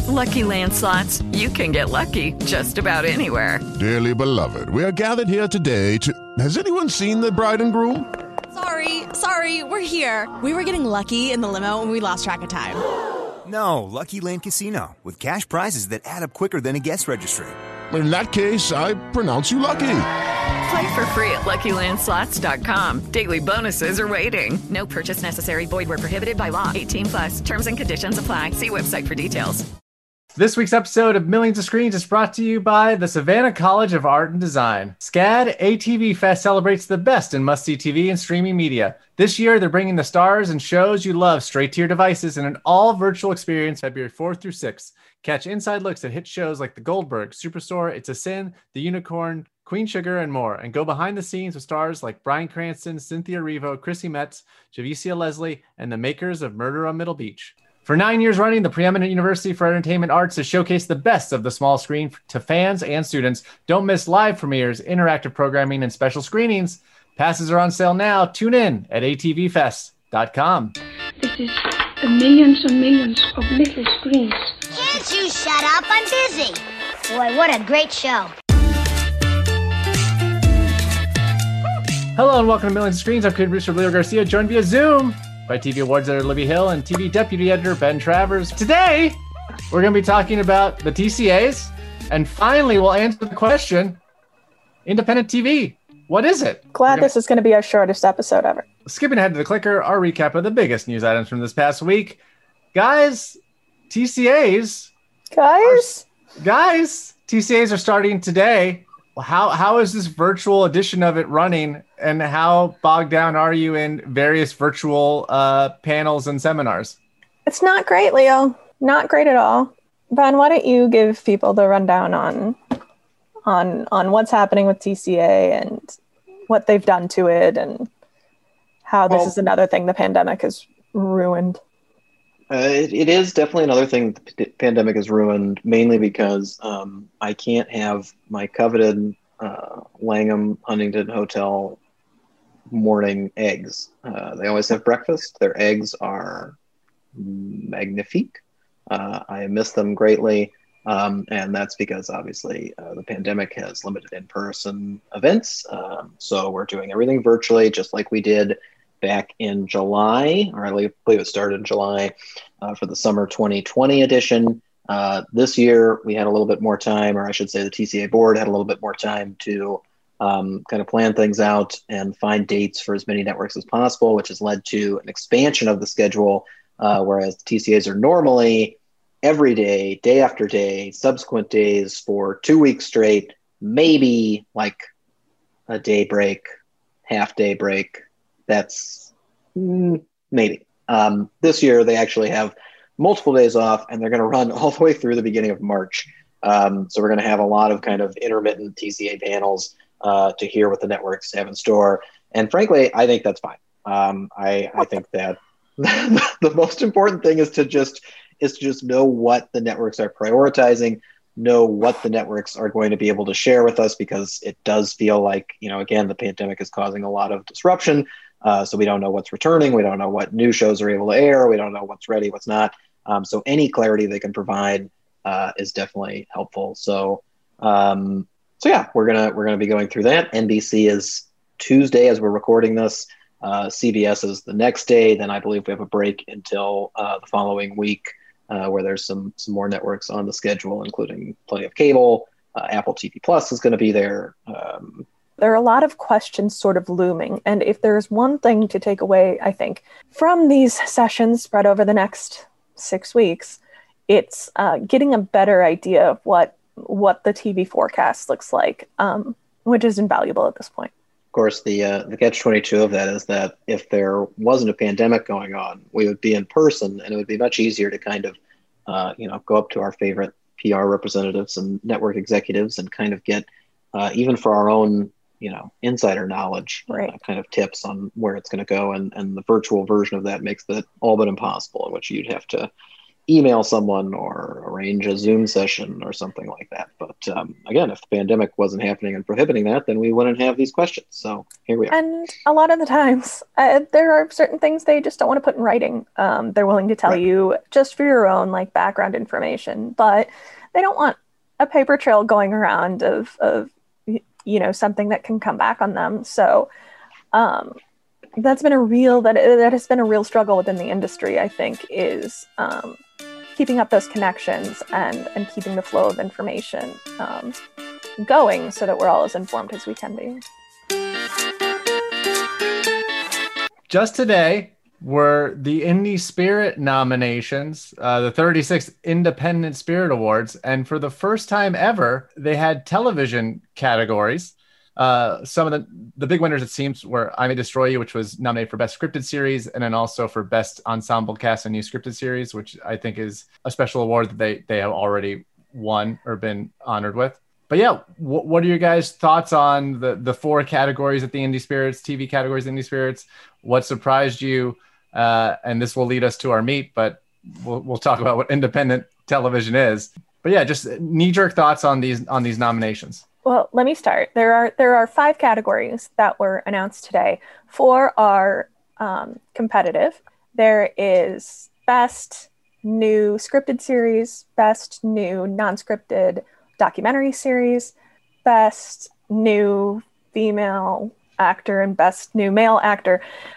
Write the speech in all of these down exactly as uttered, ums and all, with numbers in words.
With Lucky Land Slots, you can get lucky just about anywhere. Dearly beloved, we are gathered here today to... Has anyone seen the bride and groom? Sorry, sorry, we're here. We were getting lucky in the limo and we lost track of time. No, Lucky Land Casino, with cash prizes that add up quicker than a guest registry. In that case, I pronounce you lucky. Play for free at Lucky Land Slots dot com. Daily bonuses are waiting. No purchase necessary. Void where prohibited by law. eighteen plus. Terms and conditions apply. See website for details. This week's episode of Millions of Screens is brought to you by the Savannah College of Art and Design. SCAD A T V Fest celebrates the best in must-see T V and streaming media. This year, they're bringing the stars and shows you love straight to your devices in an all-virtual experience February fourth through sixth. Catch inside looks at hit shows like The Goldberg, Superstore, It's a Sin, The Unicorn, Queen Sugar, and more. And go behind the scenes with stars like Bryan Cranston, Cynthia Erivo, Chrissy Metz, Javicia Leslie, and the makers of Murder on Middle Beach. For nine years running, the preeminent University for Entertainment Arts has showcased the best of the small screen to fans and students. Don't miss live premieres, interactive programming, and special screenings. Passes are on sale now. Tune in at A T V fest dot com. This is a millions and millions of little screens. Can't you shut up? I'm busy. Boy, what a great show. Hello and welcome to Millions of Screens. I'm creative producer Leo Garcia, joined via Zoom by T V Awards editor Libby Hill and T V deputy editor Ben Travers. Today, we're going to be talking about the T C As, and finally we'll answer the question, independent T V, what is it? Glad gonna... this is going to be our shortest episode ever. Skipping ahead to the clicker, our recap of the biggest news items from this past week. Guys, T C As... Guys? Are... Guys, T C As are starting today. How How is this virtual edition of it running, and how bogged down are you in various virtual uh, panels and seminars? It's not great, Leo. Not great at all. Ben, why don't you give people the rundown on on on what's happening with T C A and what they've done to it, and how this well, is another thing the pandemic has ruined. Uh, it, it is definitely another thing the p- pandemic has ruined, mainly because um, I can't have my coveted uh, Langham Huntington Hotel morning eggs. Uh, they always have breakfast. Their eggs are magnifique. Uh, I miss them greatly. Um, and that's because obviously uh, the pandemic has limited in-person events. Um, so we're doing everything virtually, just like we did back in July, or I believe it started in July uh, for the summer twenty twenty edition. Uh, this year, we had a little bit more time, or I should say the T C A board had a little bit more time to um, kind of plan things out and find dates for as many networks as possible, which has led to an expansion of the schedule, uh, whereas the T C As are normally every day, day after day, subsequent days for two weeks straight, maybe like a day break, half day break. That's mm, maybe. Um, this year, they actually have multiple days off, and they're going to run all the way through the beginning of March. Um, so we're going to have a lot of kind of intermittent T C A panels uh, to hear what the networks have in store. And frankly, I think that's fine. Um, I, I think that the most important thing is to just is to just know what the networks are prioritizing, know what the networks are going to be able to share with us, because it does feel like, you know, again, the pandemic is causing a lot of disruption. Uh, so we don't know what's returning. We don't know what new shows are able to air. We don't know what's ready, what's not. Um, so any clarity they can provide uh, is definitely helpful. So, um, so yeah, we're gonna we're gonna be going through that. N B C is Tuesday as we're recording this. Uh, C B S is the next day. Then I believe we have a break until uh, the following week, uh, where there's some some more networks on the schedule, including plenty of cable. Uh, Apple T V Plus is going to be there. Um, There are a lot of questions sort of looming. And if there's one thing to take away, I think, from these sessions spread over the next six weeks, it's uh, getting a better idea of what what the T V forecast looks like, um, which is invaluable at this point. Of course, the uh, the catch twenty-two of that is that if there wasn't a pandemic going on, we would be in person, and it would be much easier to kind of, uh, you know, go up to our favorite P R representatives and network executives and kind of get, uh, even for our own, you know, insider knowledge, right. uh, kind of tips on where it's going to go. And, and the virtual version of that makes that all but impossible, in which you'd have to email someone or arrange a Zoom session or something like that. But um, again, if the pandemic wasn't happening and prohibiting that, then we wouldn't have these questions. So here we are. And a lot of the times, uh, there are certain things they just don't want to put in writing. Um, they're willing to tell right. you just for your own like background information, but they don't want a paper trail going around of, of you know, something that can come back on them. So um, that's been a real, that, that has been a real struggle within the industry, I think, is um, keeping up those connections and, and keeping the flow of information um, going so that we're all as informed as we can be. Just today were the Indie Spirit nominations, uh, the thirty-sixth Independent Spirit Awards. And for the first time ever, they had television categories. Uh, some of the, the big winners, it seems, were I May Destroy You, which was nominated for Best Scripted Series, and then also for Best Ensemble Cast and New Scripted Series, which I think is a special award that they, they have already won or been honored with. But yeah, w- what are your guys' thoughts on the, the four categories at the Indie Spirits, T V categories, Indie Spirits? What surprised you? Uh, and this will lead us to our meat, but we'll, we'll talk about what independent television is. But yeah, just knee-jerk thoughts on these on these nominations. Well, let me start. There are there are five categories that were announced today. Four are um, competitive. There is Best New Scripted Series, Best New Non-Scripted Documentary Series, Best New Female Actor, and Best New Male Actor.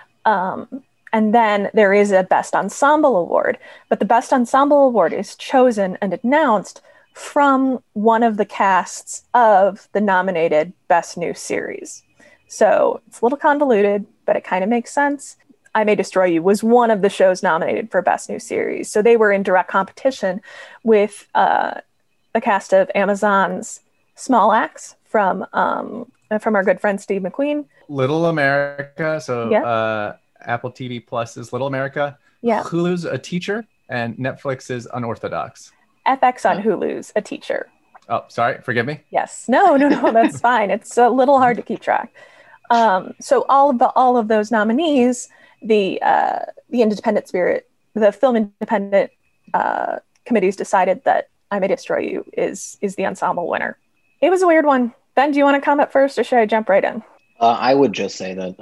Um, and then there is a Best Ensemble Award. But the Best Ensemble Award is chosen and announced from one of the casts of the nominated Best New Series. So it's a little convoluted, but it kind of makes sense. I May Destroy You was one of the shows nominated for Best New Series. So they were in direct competition with uh, the cast of Amazon's Small Axe from um, from our good friend Steve McQueen. Little America, so yeah. uh, Apple T V Plus is Little America. Yeah. Hulu's A Teacher, and Netflix is Unorthodox. F X on Hulu's A Teacher. Oh, sorry, forgive me. Yes, no, no, no, that's fine. It's a little hard to keep track. Um, so all of the all of those nominees, the uh, the Independent Spirit, the Film Independent uh, committees decided that I May Destroy You is is the ensemble winner. It was a weird one. Ben, do you want to comment first, or should I jump right in? Uh, I would just say that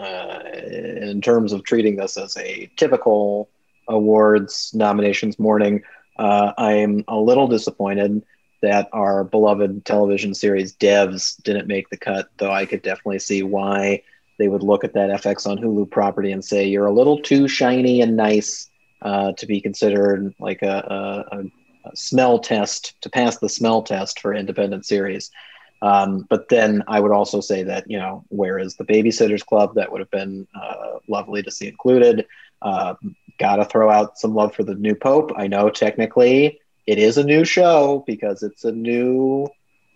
uh, in terms of treating this as a typical awards nominations morning, uh, I am a little disappointed that our beloved television series Devs didn't make the cut, though I could definitely see why they would look at that F X on Hulu property and say, you're a little too shiny and nice uh, to be considered like a, a, a smell test, to pass the smell test for independent series. Um, but then I would also say that, you know, where is the Babysitters Club? That would have been uh, lovely to see included. Uh, Got to throw out some love for The New Pope. I know technically it is a new show because it's a new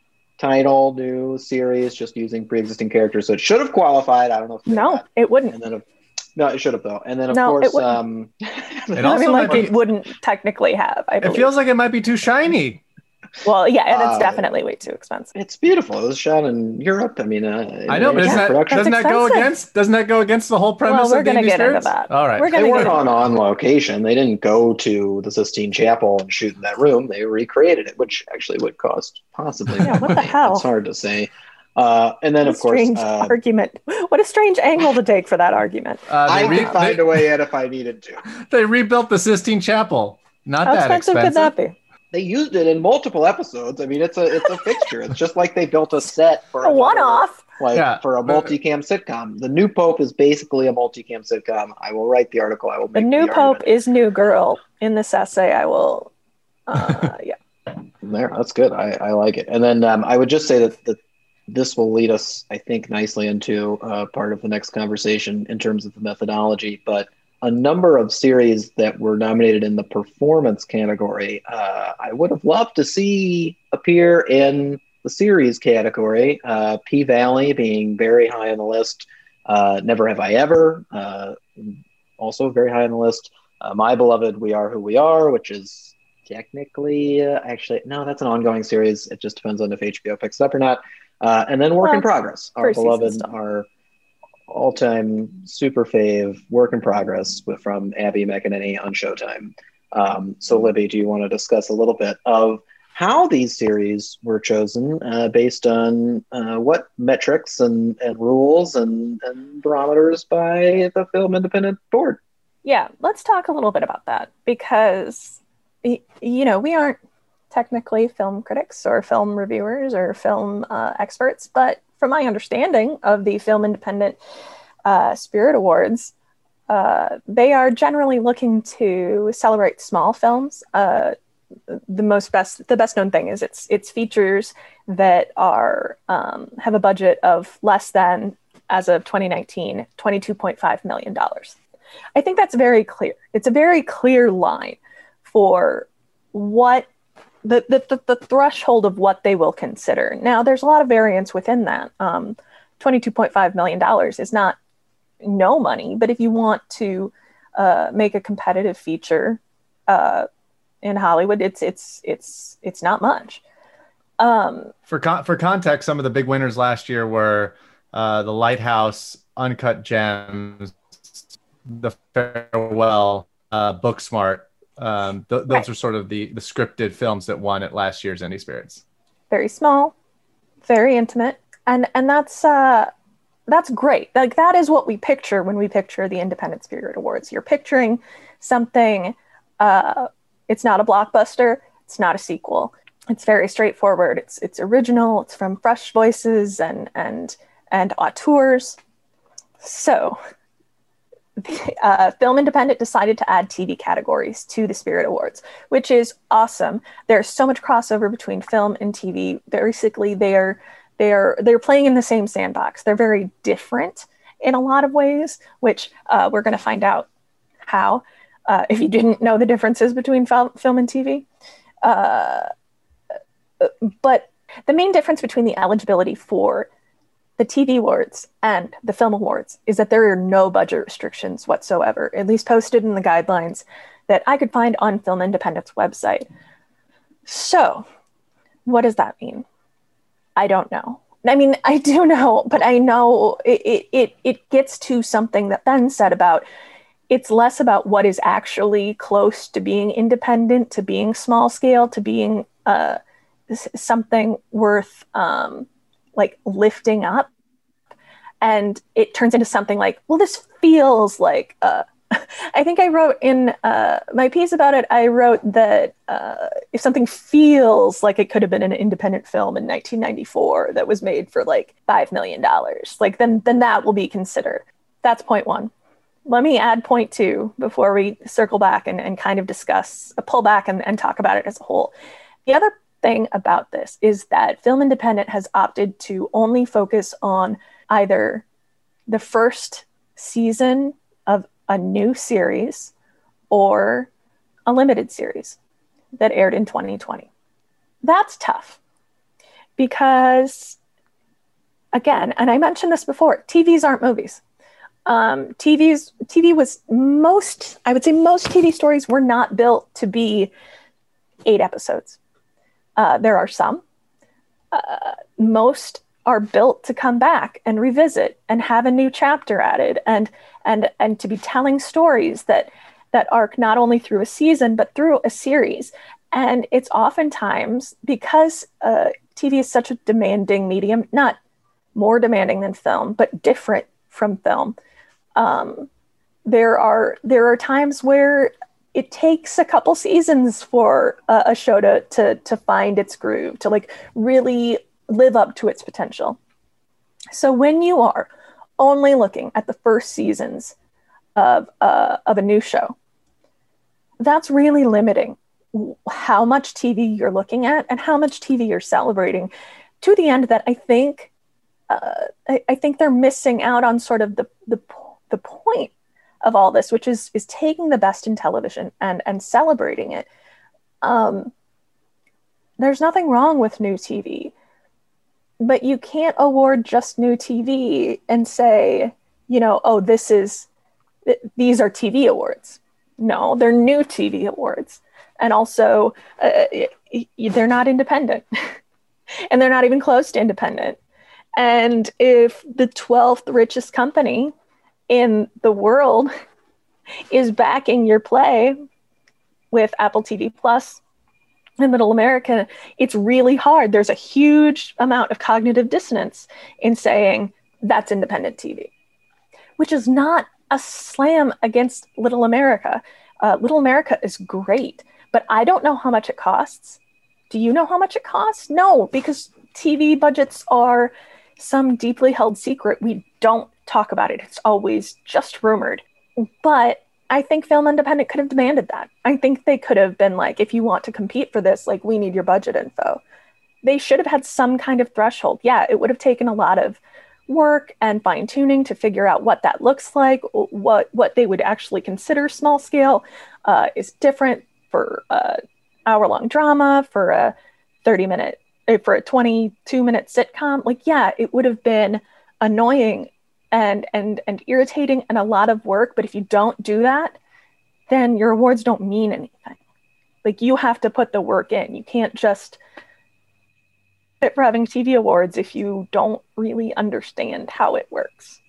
title, new series, just using pre-existing characters. So it should have qualified. I don't know if no, not. it wouldn't. And then, if, no, it should have though. And then of no, course, it um, it I mean, like be, it wouldn't technically have. I believe. It feels like it might be too shiny. Well, yeah, and it's uh, definitely way too expensive. It's beautiful. It was shot in Europe. I mean, uh, I know, but yeah, that, doesn't that go against? Doesn't that go against the whole premise? Well, we're of going to get Spirits? into that. All right, we're they gonna weren't on on location. They didn't go to the Sistine Chapel and shoot in that room. They recreated it, which actually would cost possibly. Yeah, what the hell? It's hard to say. Uh, and then, what of course, strange uh, argument. What a strange angle to take for that argument. Uh, I re- could find they, a way in if I needed to. They rebuilt the Sistine Chapel. Not How that expensive, expensive. could that be? They used it in multiple episodes. I mean, it's a it's a fixture. It's just like they built a set for a one-off, like yeah. for a multicam sitcom. The New Pope is basically a multicam sitcom. I will write the article. I will. The make New the Pope argument. is New Girl. In this essay, I will. Uh, yeah. There, that's good. I, I like it. And then um, I would just say that, that this will lead us, I think, nicely into uh, part of the next conversation in terms of the methodology. But a number of series that were nominated in the performance category, uh, I would have loved to see appear in the series category. Uh, P-Valley being very high on the list. Uh, Never Have I Ever, uh, also very high on the list. Uh, My Beloved We Are Who We Are, which is technically, uh, actually, no, that's an ongoing series. It just depends on if H B O picks it up or not. Uh, and then Work well, in Progress, our beloved, our all-time super fave Work in Progress with, from Abby McEnany on Showtime. Um, so, Libby, do you want to discuss a little bit of how these series were chosen uh, based on uh, what metrics and, and rules and, and barometers by the Film Independent Board? Yeah, let's talk a little bit about that because, you know, we aren't technically film critics or film reviewers or film uh, experts, but from my understanding of the Film Independent uh, Spirit Awards, uh, they are generally looking to celebrate small films. Uh, the most best, the best known thing is it's it's features that are um, have a budget of less than, as of twenty nineteen, twenty-two point five million dollars. I think that's very clear. It's a very clear line for what the, the, the, the threshold of what they will consider. Now, there's a lot of variance within that. Um, twenty-two point five million dollars is not no money, but if you want to uh, make a competitive feature uh, in Hollywood, it's it's it's it's not much. Um, for con- for context, some of the big winners last year were uh, The Lighthouse, Uncut Gems, The Farewell, uh, Booksmart. Um, th- those right. are sort of the, the scripted films that won at last year's Indie Spirits. Very small, very intimate, and and that's uh, that's great. Like that is what we picture when we picture the Independent Spirit Awards. You're picturing something. Uh, it's not a blockbuster. It's not a sequel. It's very straightforward. It's it's original. It's from fresh voices and and and auteurs. So. Uh, Film Independent decided to add T V categories to the Spirit Awards, which is awesome. There's so much crossover between film and T V. Basically, they're they're they're playing in the same sandbox. They're very different in a lot of ways, which uh, we're going to find out how. Uh, if you didn't know the differences between fil- film and T V, uh, but the main difference between the eligibility for the T V awards and the film awards is that there are no budget restrictions whatsoever, at least posted in the guidelines that I could find on Film Independent's website. So what does that mean? I don't know. I mean, I do know, but I know it, it, it gets to something that Ben said about it's less about what is actually close to being independent, to being small scale, to being uh, something worth um, like lifting up, and it turns into something like, well, this feels like uh I think I wrote in uh my piece about it, I wrote that uh if something feels like it could have been an independent film in nineteen ninety-four that was made for like five million dollars, like then then that will be considered. That's point one. Let me add point two before we circle back and, and kind of discuss, uh, pull back and, and talk about it as a whole. The other thing about this is that Film Independent has opted to only focus on either the first season of a new series or a limited series that aired in twenty twenty. That's tough because, again, and I mentioned this before, T Vs aren't movies. Um, T Vs, T V was most, I would say most T V stories were not built to be eight episodes. Uh, there are some. Uh, most are built to come back and revisit and have a new chapter added and and and to be telling stories that that arc not only through a season but through a series. And it's oftentimes because uh, T V is such a demanding medium, not more demanding than film, but different from film. Um, there are there are times where it takes a couple seasons for a, a show to, to to find its groove, to like really live up to its potential. So when you are only looking at the first seasons of uh, of a new show, that's really limiting how much T V you're looking at and how much T V you're celebrating, to the end that I think uh, I, I think they're missing out on sort of the the the point of all this, which is is taking the best in television and and celebrating it. Um, there's nothing wrong with new T V, but you can't award just new T V and say, you know, oh, this is th- these are T V awards. No, they're new T V awards, and also uh, they're not independent, and they're not even close to independent. And if the twelfth richest company in the world is backing your play, with Apple T V Plus in Middle America, it's really hard. There's a huge amount of cognitive dissonance in saying that's independent T V, which is not a slam against Little America. Uh, Little America is great, but I don't know how much it costs. Do you know how much it costs? No, because T V budgets are some deeply held secret. We don't talk about it. It's always just rumored. But I think Film Independent could have demanded that. I think they could have been like, if you want to compete for this, like, we need your budget info. They should have had some kind of threshold. Yeah, it would have taken a lot of work and fine tuning to figure out what that looks like, what what they would actually consider small scale uh, is different for a hour long drama, for a thirty minute, for a twenty-two minute sitcom. Like, yeah, it would have been annoying and and and irritating and a lot of work. But if you don't do that, then your awards don't mean anything. Like, you have to put the work in. You can't just fit for having T V awards if you don't really understand how it works.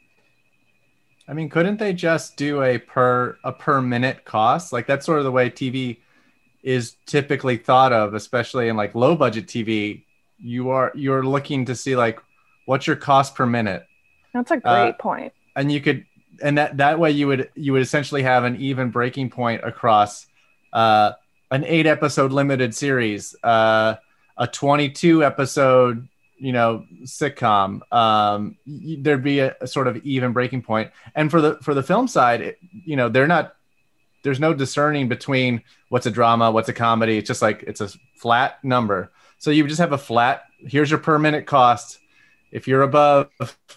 I mean, couldn't they just do a per a per minute cost? Like, that's sort of the way T V is typically thought of, especially in like low budget T V. You are you're looking to see like, what's your cost per minute? That's a great uh, point. And you could, and that that way you would you would essentially have an even breaking point across uh, an eight episode limited series, uh, a twenty-two episode, you know, sitcom. Um, there'd be a, a sort of even breaking point. And for the for the film side, it, you know, they're not. There's no discerning between what's a drama, what's a comedy. It's just like it's a flat number. So you just have a flat. Here's your per minute cost. If you're above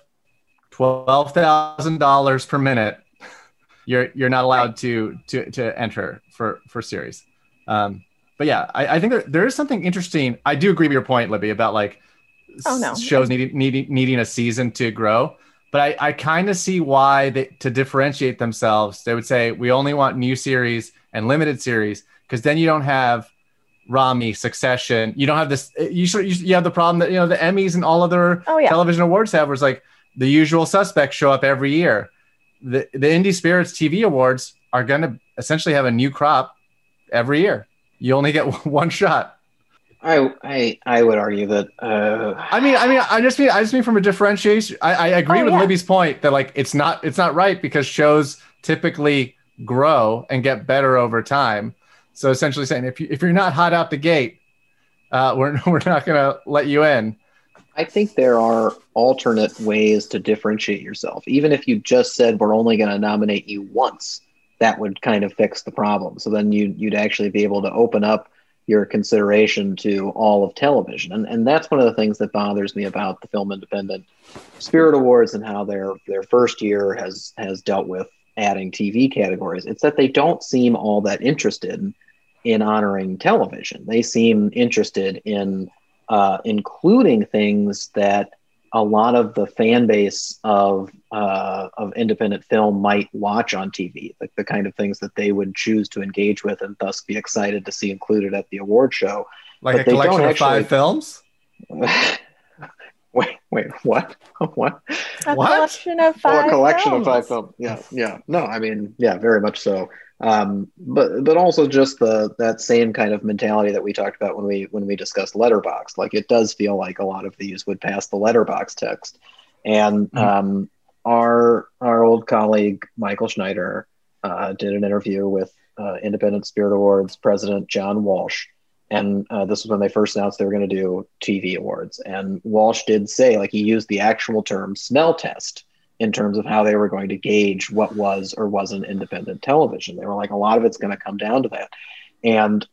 twelve thousand dollars per minute, you're you're not allowed to to to enter for for series. Um, but yeah, I, I think there, there is something interesting. I do agree with your point, Libby, about like oh, no. shows needing, needing needing a season to grow. But I, I kind of see why they, to differentiate themselves, they would say we only want new series and limited series, because then you don't have Rami, Succession. You don't have this. You should. You have the problem that, you know, the Emmys and all other oh, yeah. television awards have, where it's like the usual suspects show up every year. The the Indie Spirits T V Awards are going to essentially have a new crop every year. You only get one shot. I I I would argue that. Uh... I mean, I mean, I just mean, I just mean from a differentiation. I, I agree oh, with yeah. Libby's point that like it's not it's not right, because shows typically grow and get better over time. So essentially saying if you if you're not hot out the gate, uh, we're we're not going to let you in. I think there are alternate ways to differentiate yourself. Even if you just said we're only going to nominate you once, that would kind of fix the problem. So then you you'd actually be able to open up your consideration to all of television. And and that's one of the things that bothers me about the Film Independent Spirit Awards and how their their first year has has dealt with adding T V categories. It's that they don't seem all that interested in honoring television. They seem interested in uh, including things that a lot of the fan base of uh, of independent film might watch on T V, like the kind of things that they would choose to engage with and thus be excited to see included at the award show. Like but a collection of actually... five films? wait, wait, what? What? A what? collection of five Oh, a collection films. of five films. Yeah, yeah. No, I mean, yeah, very much so. Um, but but also just the that same kind of mentality that we talked about when we when we discussed Letterboxd. Like, it does feel like a lot of these would pass the Letterboxd text. And mm-hmm. um, our our old colleague Michael Schneider uh, did an interview with uh, Independent Spirit Awards president John Walsh, and uh, this was when they first announced they were going to do T V awards. And Walsh did say, like, he used the actual term smell test in terms of how they were going to gauge what was or wasn't independent television. They were like, a lot of it's going to come down to that. And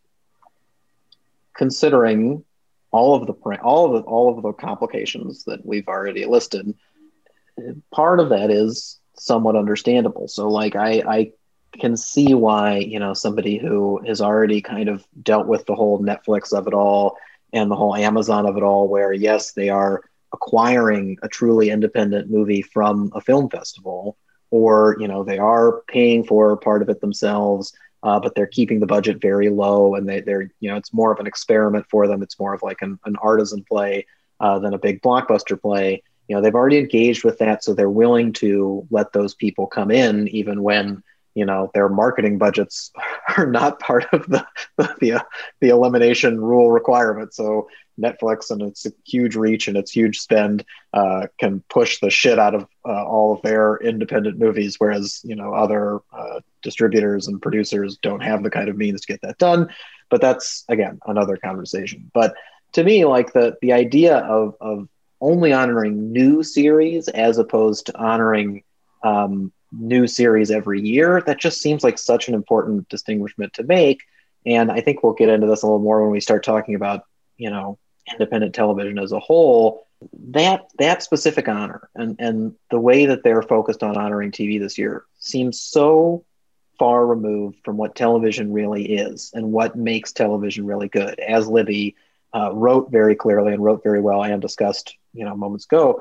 considering all of the all of the, all of the complications that we've already listed, part of that is somewhat understandable. So, like, I, I can see why, you know, somebody who has already kind of dealt with the whole Netflix of it all and the whole Amazon of it all, where yes, they are acquiring a truly independent movie from a film festival, or, you know, they are paying for part of it themselves, uh, but they're keeping the budget very low, and they, they're, you know, it's more of an experiment for them. It's more of like an, an artisan play uh, than a big blockbuster play. You know, they've already engaged with that, so they're willing to let those people come in, even when, you know, their marketing budgets are not part of the the, the elimination rule requirement. So Netflix and its huge reach and its huge spend uh, can push the shit out of uh, all of their independent movies, whereas, you know, other uh, distributors and producers don't have the kind of means to get that done. But that's, again, another conversation. But to me, like the the idea of of only honoring new series as opposed to honoring um, new series every year, that just seems like such an important distinguishment to make. And I think we'll get into this a little more when we start talking about, you know, independent television as a whole. That that specific honor and and the way that they're focused on honoring T V this year seems so far removed from what television really is and what makes television really good. As Libby uh, wrote very clearly and wrote very well and discussed, you know, moments ago,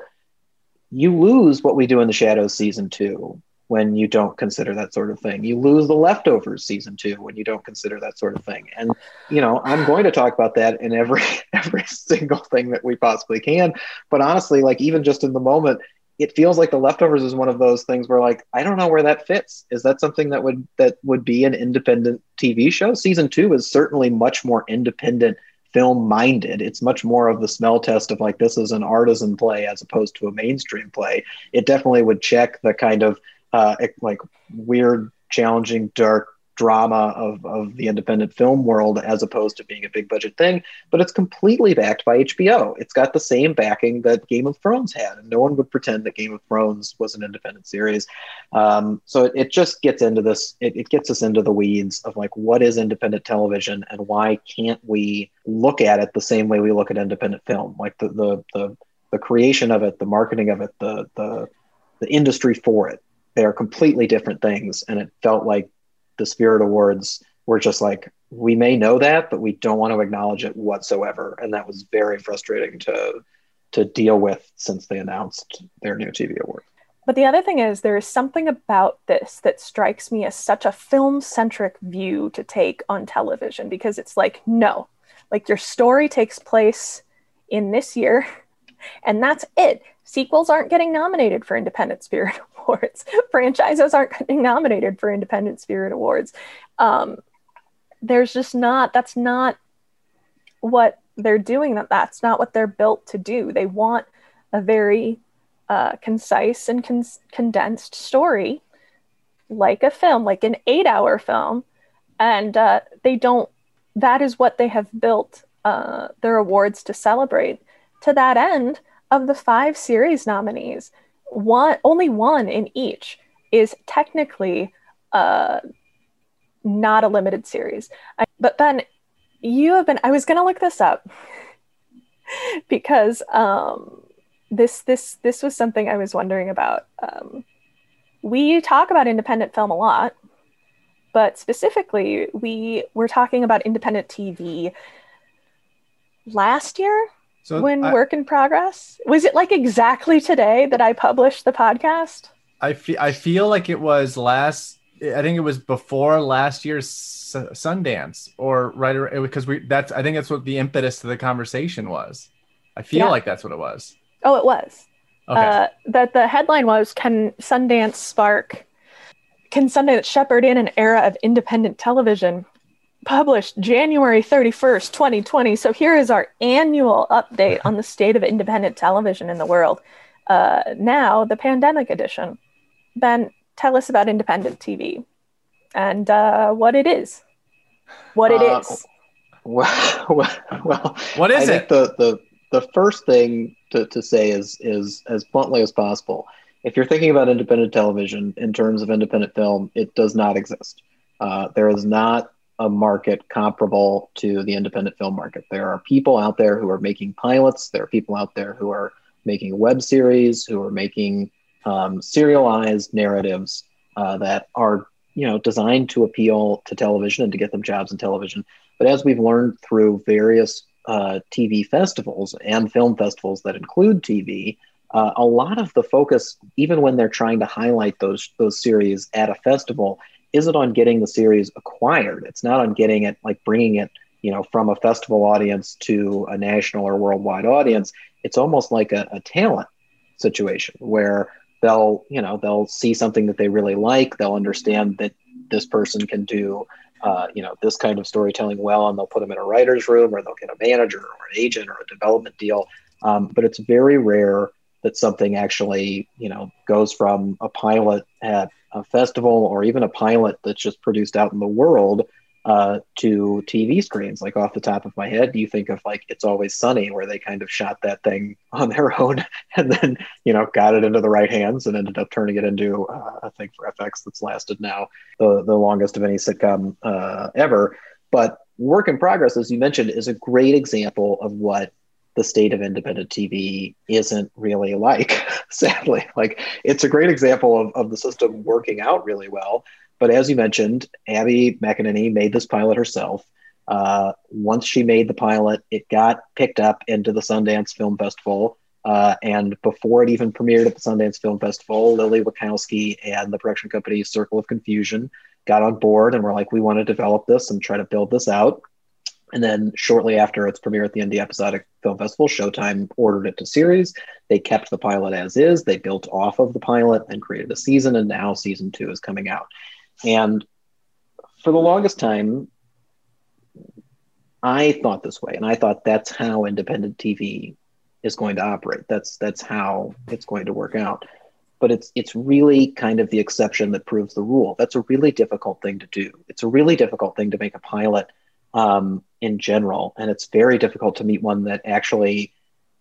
you lose What We Do in the Shadows season two when you don't consider that sort of thing. You lose The Leftovers season two when you don't consider that sort of thing. And, you know, I'm going to talk about that in every every single thing that we possibly can. But honestly, like even just in the moment, it feels like The Leftovers is one of those things where, like, I don't know where that fits. Is that something that would that would be an independent T V show? Season two is certainly much more independent film minded. It's much more of the smell test of like, this is an artisan play as opposed to a mainstream play. It definitely would check the kind of uh, like weird, challenging, dark drama of, of the independent film world as opposed to being a big budget thing, but it's completely backed by H B O. It's got the same backing that Game of Thrones had, and no one would pretend that Game of Thrones was an independent series. Um, so it, it just gets into this, it, it gets us into the weeds of like, what is independent television and why can't we look at it the same way we look at independent film? Like the the the, the creation of it, the marketing of it, the the the industry for it. They are completely different things, and it felt like the Spirit Awards were just like, we may know that, but we don't want to acknowledge it whatsoever. And that was very frustrating to to deal with since they announced their new T V award. But the other thing is, there is something about this that strikes me as such a film-centric view to take on television, because it's like, no, like your story takes place in this year, and that's it. Sequels aren't getting nominated for Independent Spirit Awards. Franchises aren't getting nominated for Independent Spirit Awards. Um, there's just not, that's not what they're doing. That That's not what they're built to do. They want a very uh, concise and con- condensed story, like a film, like an eight hour film. And uh, they don't, that is what they have built uh, their awards to celebrate. To that end, of the five series nominees, one only one in each is technically uh, not a limited series. I, but Ben, you have been, I was going to look this up because um, this this this was something I was wondering about. Um, we talk about independent film a lot, but specifically we were talking about independent T V last year. So when I, Work in Progress? Was it like exactly today that I published the podcast? I feel I feel like it was last. I think it was before last year's Sundance, or right because we. That's I think that's what the impetus to the conversation was. I feel yeah. like that's what it was. Oh, it was. Okay. Uh, that the headline was, "Can Sundance spark? Can Sundance shepherd in an era of independent television?" Published January thirty-first, twenty twenty. So here is our annual update on the state of independent television in the world. Uh, now, the pandemic edition. Ben, tell us about independent T V and uh, what it is. What it uh, is. Well, well, what is I it? Think the, the, the first thing to, to say is, is as bluntly as possible, if you're thinking about independent television in terms of independent film, it does not exist. Uh, there is not a market comparable to the independent film market. There are people out there who are making pilots. There are people out there who are making web series, who are making um, serialized narratives uh, that are, you know, designed to appeal to television and to get them jobs in television. But as we've learned through various uh, T V festivals and film festivals that include T V, uh, a lot of the focus, even when they're trying to highlight those those series at a festival, isn't on getting the series acquired. It's not on getting it, like bringing it, you know, from a festival audience to a national or worldwide audience. It's almost like a, a talent situation where they'll, you know, they'll see something that they really like. They'll understand that this person can do, uh, you know, this kind of storytelling well, and they'll put them in a writer's room, or they'll get a manager or an agent or a development deal. Um, but it's very rare that something actually, you know, goes from a pilot at a festival or even a pilot that's just produced out in the world uh, to T V screens. Like off the top of my head, you think of like It's Always Sunny, where they kind of shot that thing on their own and then, you know, got it into the right hands and ended up turning it into uh, a thing for F X that's lasted now the, the longest of any sitcom uh, ever. But Work in Progress, as you mentioned, is a great example of what the state of independent T V isn't really like, sadly. Like, it's a great example of, of the system working out really well. But as you mentioned, Abby McEnany made this pilot herself. Uh, once she made the pilot, it got picked up into the Sundance Film Festival. Uh, and before it even premiered at the Sundance Film Festival, Lily Wachowski and the production company Circle of Confusion got on board and were like, we want to develop this and try to build this out. And then shortly after its premiere at the Indie Episodic Film Festival, Showtime ordered it to series. They kept the pilot as is. They built off of the pilot and created a season, and now season two is coming out. And for the longest time, I thought this way, and I thought that's how independent T V is going to operate. That's that's how it's going to work out. But it's it's really kind of the exception that proves the rule. That's a really difficult thing to do. It's a really difficult thing to make a pilot um, in general, and it's very difficult to meet one that actually,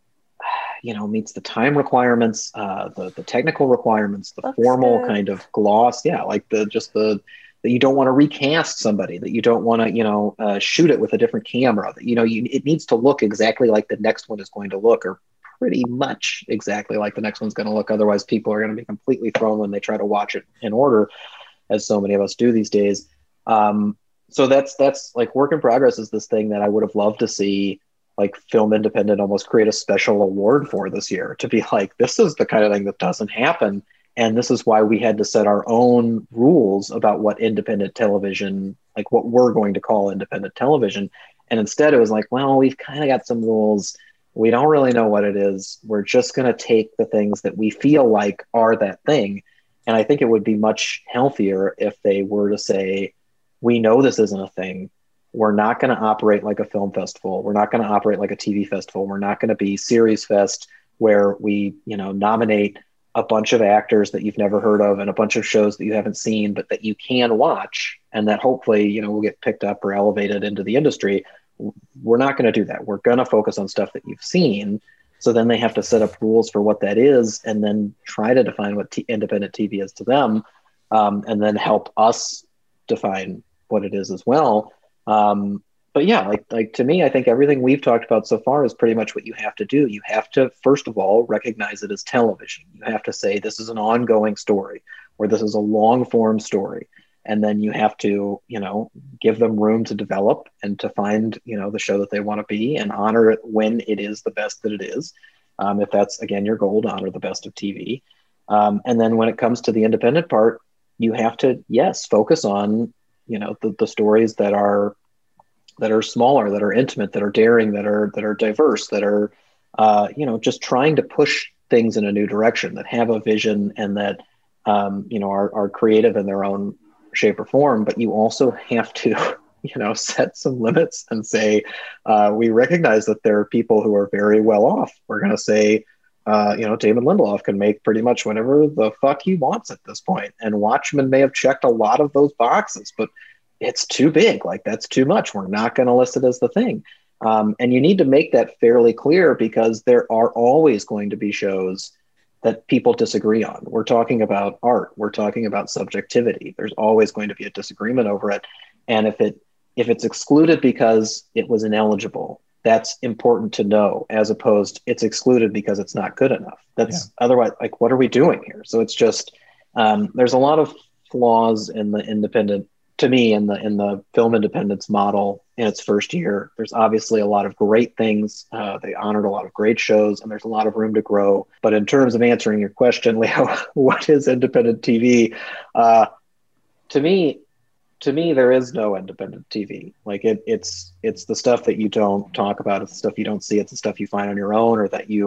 you know, meets the time requirements, uh, the the technical requirements, the That's formal good. kind of gloss. Yeah, like the just the that you don't want to recast somebody, that you don't want to, you know, uh, shoot it with a different camera. That you know, you, it needs to look exactly like the next one is going to look, or pretty much exactly like the next one's going to look. Otherwise, people are going to be completely thrown when they try to watch it in order, as so many of us do these days. Um, so that's that's like Work in Progress is this thing that I would have loved to see, like Film Independent almost create a special award for this year, to be like, this is the kind of thing that doesn't happen. And this is why we had to set our own rules about what independent television, like what we're going to call independent television. And instead it was like, well, we've kind of got some rules. We don't really know what it is. We're just going to take the things that we feel like are that thing. And I think it would be much healthier if they were to say, we know this isn't a thing. We're not going to operate like a film festival. We're not going to operate like a T V festival. We're not going to be Series Fest, where we, you know, nominate a bunch of actors that you've never heard of and a bunch of shows that you haven't seen, but that you can watch, and that hopefully, you know, will get picked up or elevated into the industry. We're not going to do that. We're going to focus on stuff that you've seen. So then they have to set up rules for what that is, and then try to define what t- independent T V is to them, um, and then help us define what it is as well. Um, but yeah, like, like to me, I think everything we've talked about so far is pretty much what you have to do. You have to, first of all, recognize it as television. You have to say, this is an ongoing story, or this is a long form story. And then you have to, you know, give them room to develop and to find, you know, the show that they want to be, and honor it when it is the best that it is. Um, if that's, again, your goal, to honor the best of T V. Um, and then when it comes to the independent part, you have to, yes, focus on, you know, the, the stories that are, that are smaller, that are intimate, that are daring, that are, that are diverse, that are, uh, you know, just trying to push things in a new direction, that have a vision, and that, um, you know, are, are creative in their own shape or form. But you also have to, you know, set some limits and say, uh, we recognize that there are people who are very well off. We're going to say, uh, you know, David Lindelof can make pretty much whatever the fuck he wants at this point. And Watchmen may have checked a lot of those boxes, but it's too big. Like, that's too much. We're not going to list it as the thing. Um, and you need to make that fairly clear, because there are always going to be shows that people disagree on. We're talking about art. We're talking about subjectivity. There's always going to be a disagreement over it. And if it, if it's excluded because it was ineligible, that's important to know, as opposed it's excluded because it's not good enough. That's yeah. Otherwise, like, what are we doing here? So it's just, um, there's a lot of flaws in the independent, to me, in the, in the film independence model in its first year. There's obviously a lot of great things. Uh, they honored a lot of great shows, and there's a lot of room to grow. But in terms of answering your question, Leo, what is independent T V? Uh, to me, to me, there is no independent T V. Like, it, it's, it's the stuff that you don't talk about. It's the stuff you don't see. It's the stuff you find on your own, or that you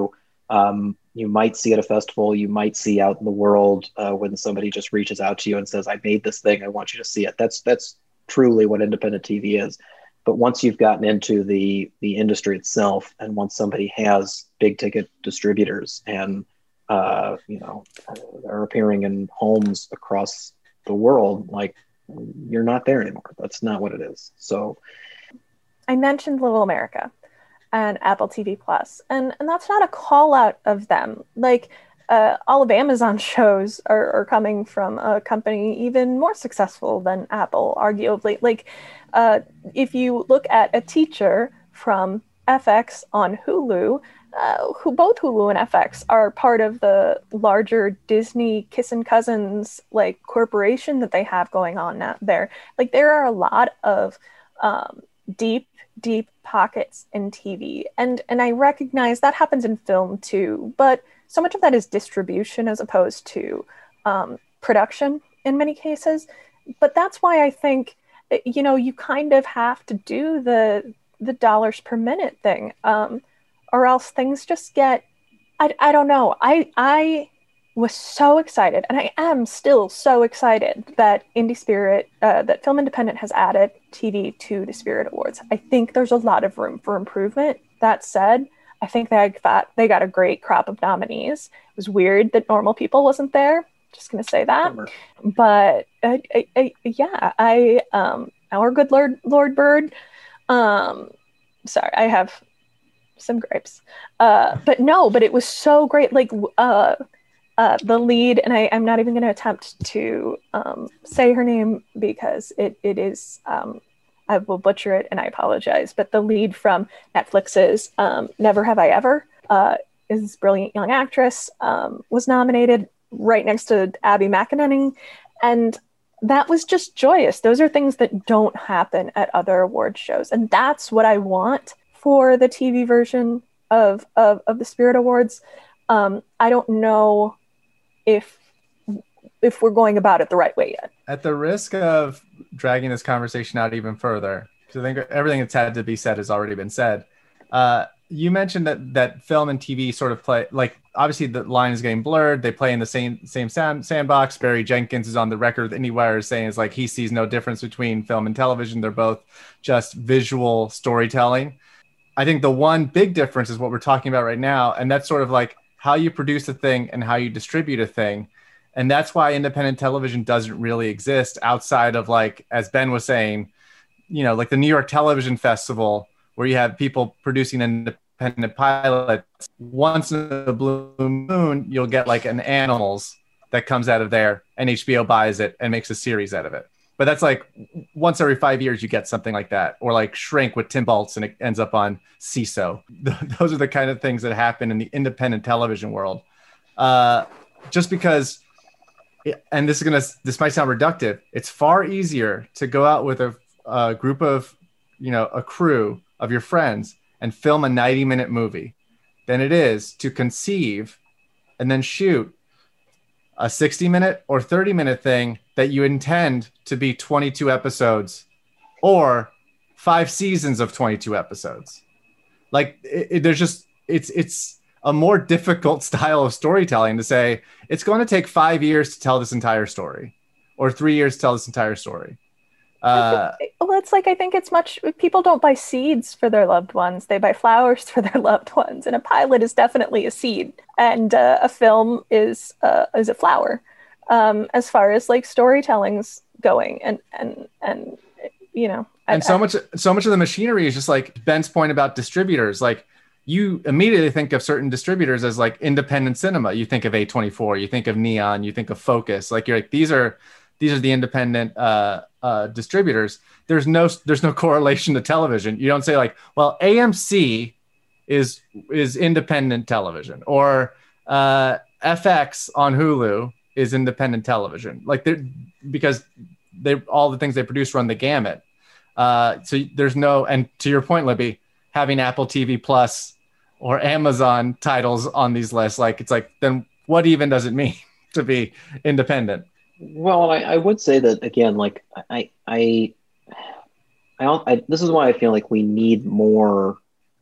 um, you might see at a festival, you might see out in the world uh, when somebody just reaches out to you and says, I made this thing, I want you to see it. That's that's truly what independent T V is. But once you've gotten into the the industry itself, and once somebody has big ticket distributors and uh, you know are appearing in homes across the world, like, you're not there anymore. That's not what it is. So I mentioned Little America and Apple T V Plus, and and that's not a call out of them. Like uh, all of Amazon's shows are, are coming from a company even more successful than Apple, arguably. Like uh, if you look at A Teacher from F X on Hulu, uh, who both Hulu and F X are part of the larger Disney Kissin' Cousins like corporation that they have going on now there. Like there are a lot of um, deep, deep pockets in T V, and and I recognize that happens in film too, but so much of that is distribution as opposed to um, production in many cases. But that's why I think, you know, you kind of have to do the the dollars per minute thing, um, or else things just get, I, I don't know. I I was so excited, and I am still so excited that Indie Spirit, uh, that Film Independent has added T V to the Spirit Awards. I think there's a lot of room for improvement. That said, I think they got, they got a great crop of nominees. It was weird that Normal People wasn't there. Just going to say that. Bummer. But uh, I, I, yeah, I, um, our good Lord, Lord Bird, um, sorry, I have some gripes. Uh, but no, but it was so great. Like, uh, Uh, the lead, and I, I'm not even going to attempt to um, say her name because it, it is, um, I will butcher it and I apologize, but the lead from Netflix's um, Never Have I Ever uh, is this brilliant young actress, um, was nominated right next to Abby McEnany, and that was just joyous. Those are things that don't happen at other award shows, and that's what I want for the T V version of, of, of the Spirit Awards. Um, I don't know if if we're going about it the right way yet. At the risk of dragging this conversation out even further, because I think everything that's had to be said has already been said. Uh, you mentioned that that film and T V sort of play, like, obviously the line is getting blurred. They play in the same same sand, sandbox. Barry Jenkins is on the record with IndieWire saying is like he sees no difference between film and television. They're both just visual storytelling. I think the one big difference is what we're talking about right now, and that's sort of like how you produce a thing and how you distribute a thing. And that's why independent television doesn't really exist outside of, like, as Ben was saying, you know, like the New York Television Festival, where you have people producing independent pilots. Once in a blue moon, you'll get like an Animals that comes out of there, and H B O buys it and makes a series out of it. But that's like once every five years you get something like that, or like Shrink with Tim Baltz and it ends up on C I S O. Those are the kind of things that happen in the independent television world. Uh, just because, and this is gonna, this might sound reductive, it's far easier to go out with a, a group of, you know, a crew of your friends and film a ninety minute movie than it is to conceive and then shoot a sixty minute or thirty minute thing that you intend to be twenty-two episodes or five seasons of twenty-two episodes. Like it, it, there's just, it's, it's a more difficult style of storytelling to say, it's going to take five years to tell this entire story or three years to tell this entire story. Uh, well, it's like, I think it's much, people don't buy seeds for their loved ones. They buy flowers for their loved ones. And a pilot is definitely a seed. And uh, a film is uh, is a flower. Um, as far as like storytelling's going, and and and you know, and I, so I, much so much of the machinery is just like Ben's point about distributors. Like you immediately think of certain distributors as like independent cinema. You think of A twenty-four, you think of Neon, you think of Focus. Like you're like these are these are the independent uh, uh, distributors. There's no there's no correlation to television. You don't say like, well, A M C is is independent television, or uh, F X on Hulu is independent television. Like they're because they all the things they produce run the gamut. Uh, so there's no, and to your point, Libby, having Apple T V Plus or Amazon titles on these lists, like it's like, then what even does it mean to be independent? Well, I, I would say that again, like I, I, I, I, this is why I feel like we need more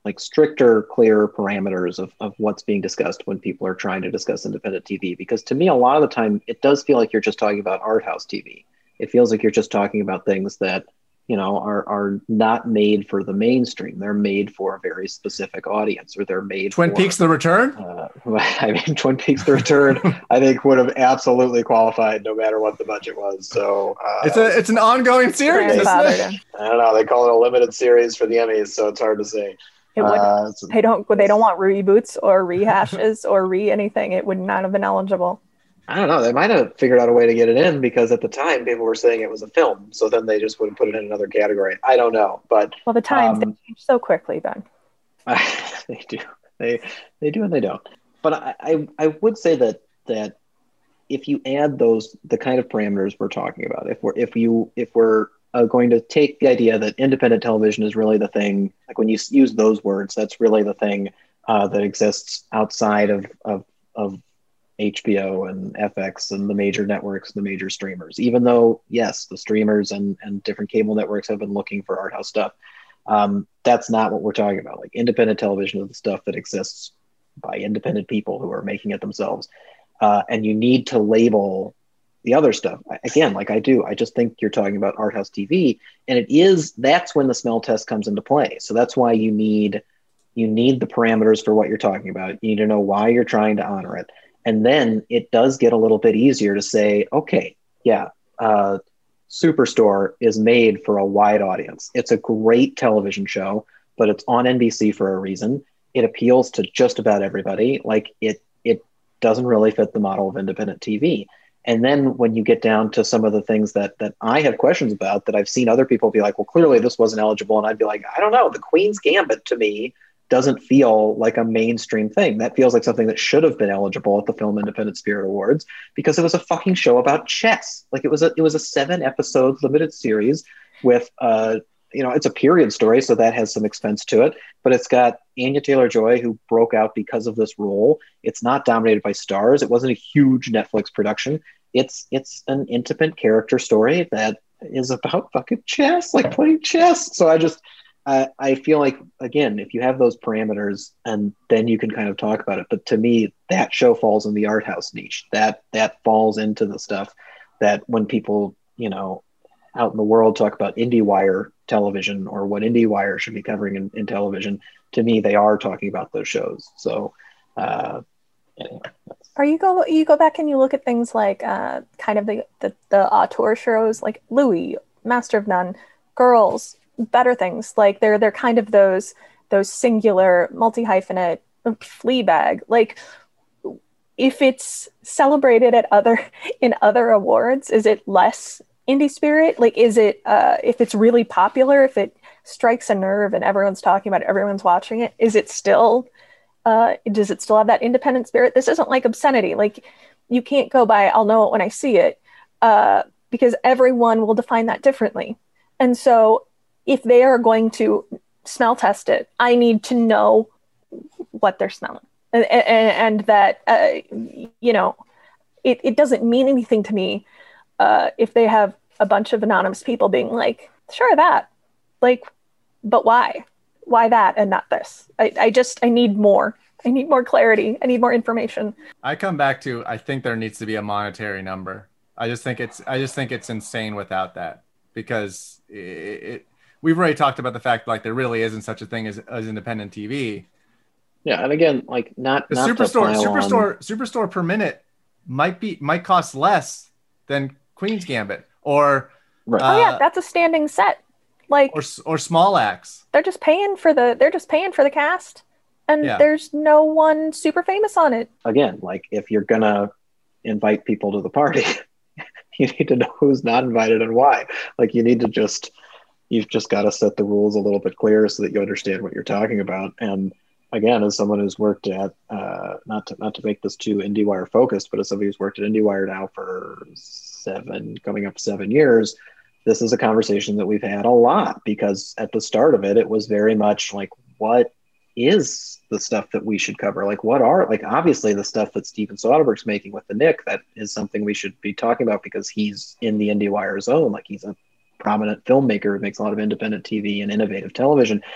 like stricter, clearer parameters of, of what's being discussed when people are trying to discuss independent T V. Because to me, a lot of the time, it does feel like you're just talking about art house T V. It feels like you're just talking about things that, you know, are are not made for the mainstream. They're made for a very specific audience, or they're made Twin for, Peaks: The Return? Uh, I mean, Twin Peaks: The Return, I think would have absolutely qualified no matter what the budget was. So uh, it's a it's an ongoing series, isn't it? I don't know. They call it a limited series for the Emmys, so it's hard to say. It would. Uh, so, they don't. They don't want reboots or rehashes or re anything. It would not have been eligible. I don't know. They might have figured out a way to get it in, because at the time people were saying it was a film. So then they just would have put it in another category. I don't know. But well, the times um, they change so quickly, Ben. they do. They they do and they don't. But I, I I would say that that if you add those the kind of parameters we're talking about, if we're if you if we're uh, going to take the idea that independent television is really the thing, like when you use those words, that's really the thing uh, that exists outside of of of H B O and F X and the major networks, the major streamers, even though, yes, the streamers and, and different cable networks have been looking for art house stuff. Um, that's not what we're talking about. Like, independent television is the stuff that exists by independent people who are making it themselves. Uh, and you need to label the other stuff. Again, like I do, I just think you're talking about art house T V, and it is, that's when the smell test comes into play. So that's why you need, you need the parameters for what you're talking about. You need to know why you're trying to honor it. And then it does get a little bit easier to say, okay, yeah, uh, Superstore is made for a wide audience. It's a great television show, but it's on N B C for a reason. It appeals to just about everybody. Like, it, it doesn't really fit the model of independent T V. And then when you get down to some of the things that that I have questions about, that I've seen other people be like, well, clearly this wasn't eligible. And I'd be like, I don't know. The Queen's Gambit to me doesn't feel like a mainstream thing. That feels like something that should have been eligible at the Film Independent Spirit Awards, because it was a fucking show about chess. Like, it was a it was a seven episode limited series with uh you know, it's a period story, so that has some expense to it, but it's got Anya Taylor-Joy, who broke out because of this role. It's not dominated by stars. It wasn't a huge Netflix production. It's it's an intimate character story that is about fucking chess, like playing chess. So I just I, I feel like, again, if you have those parameters, and then you can kind of talk about it. But to me, that show falls in the art house niche. That that falls into the stuff that when people, you know, out in the world talk about IndieWire television or what IndieWire should be covering in, in television, to me, they are talking about those shows. So uh, anyway. Or you go you go back and you look at things like uh, kind of the, the, the auteur shows like Louis, Master of None, Girls, Better Things. Like they're they're kind of those those singular multi-hyphenate, Fleabag. Like, if it's celebrated at other in other awards, is it less indie spirit? Like, is it uh, if it's really popular, if it strikes a nerve and everyone's talking about it, everyone's watching it, is it still uh, does it still have that independent spirit? This isn't like obscenity. Like, you can't go by I'll know it when I see it, uh, because everyone will define that differently. And so if they are going to smell test it, I need to know what they're smelling. And, and, and that, uh, you know, it, it doesn't mean anything to me uh, if they have a bunch of anonymous people being like, sure, that. Like, but why? Why that and not this? I, I just, I need more. I need more clarity. I need more information. I come back to, I think there needs to be a monetary number. I just think it's, I just think it's insane without that, because it, it we've already talked about the fact, like, there really isn't such a thing as, as independent T V. Yeah, and again, like, not, the not Superstore, Superstore, on... Superstore per minute might be might cost less than Queen's Gambit, or right. uh, oh yeah, that's a standing set, like, or or Small Axe. They're just paying for the they're just paying for the cast, and yeah. There's no one super famous on it. Again, like, if you're gonna invite people to the party, you need to know who's not invited and why. Like, you need to just you've just got to set the rules a little bit clearer so that you understand what you're talking about. And again, as someone who's worked at, uh, not to not to make this too IndieWire focused, but as somebody who's worked at IndieWire now for seven, coming up seven years, this is a conversation that we've had a lot, because at the start of it, it was very much like, what is the stuff that we should cover? Like, what are, like, obviously the stuff that Steven Soderbergh's making with The Knick, that is something we should be talking about because he's in the IndieWire zone. Like, he's a prominent filmmaker who makes a lot of independent T V and innovative television.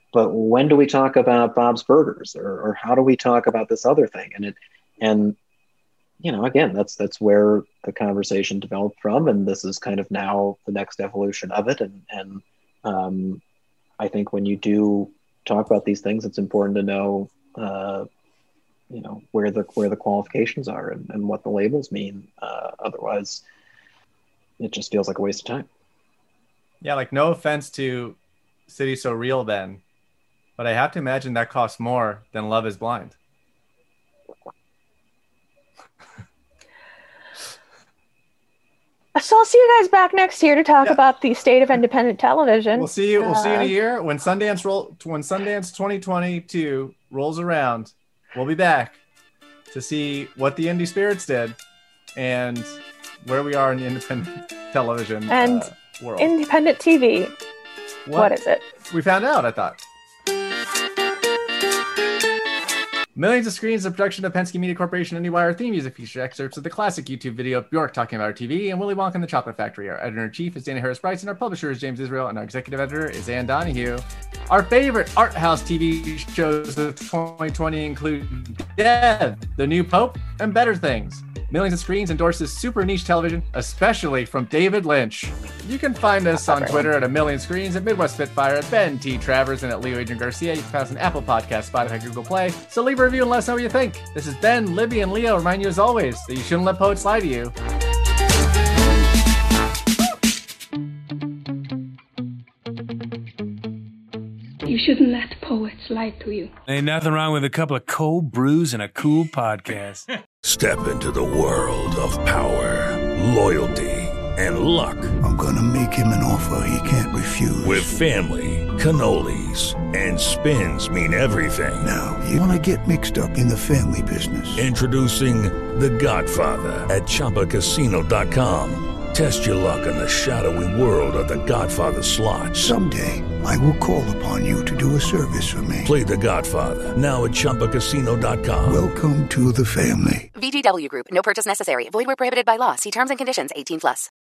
but when do we talk about Bob's Burgers, or, or how do we talk about this other thing? And it, and, you know, again, that's, that's where the conversation developed from. And this is kind of now the next evolution of it. And, and um, I think when you do talk about these things, it's important to know, uh, you know, where the, where the qualifications are and, and what the labels mean. Uh, otherwise it just feels like a waste of time. Yeah. Like, no offense to City So Real, Ben, but I have to imagine that costs more than Love is Blind. So I'll see you guys back next year to talk Yeah. about the state of independent television. We'll see you. We'll see you in a Uh, year when Sundance roll when Sundance twenty twenty-two rolls around. We'll be back to see what the Indie Spirits did and where we are in the independent television And uh, world. Independent T V. What is it? We found out, I thought. Millions of Screens, a production of Penske Media Corporation, IndieWire. Theme music features excerpts of the classic YouTube video of Bjork talking about her T V and Willy Wonka and the Chocolate Factory. Our editor-in-chief is Dana Harris-Bryson. Our publisher is James Israel. And our executive editor is Ann Donahue. Our favorite art house T V shows of twenty twenty include Dev, The New Pope, and Better Things. Millions of Screens endorses super niche television, especially from David Lynch. You can find us on Twitter at A Million Screens, at Midwest Spitfire, at Ben T. Travers, and at Leo Adrian Garcia. You can find us on Apple Podcasts, Spotify, Google Play. So leave a review and let us know what you think. This is Ben, Libby, and Leo remind you as always that you shouldn't let poets lie to you. You shouldn't let poets lie to you. Ain't nothing wrong with a couple of cold brews and a cool podcast. Step into the world of power, loyalty, and luck. I'm gonna make him an offer he can't refuse. With family, cannolis, and spins mean everything. Now, you wanna get mixed up in the family business. Introducing The Godfather at Chumba Casino dot com. Test your luck in the shadowy world of The Godfather slot. Someday, I will call upon you to do a service for me. Play The Godfather, now at Chumba Casino dot com. Welcome to the family. V G W Group. No purchase necessary. Void where prohibited by law. See terms and conditions. eighteen plus.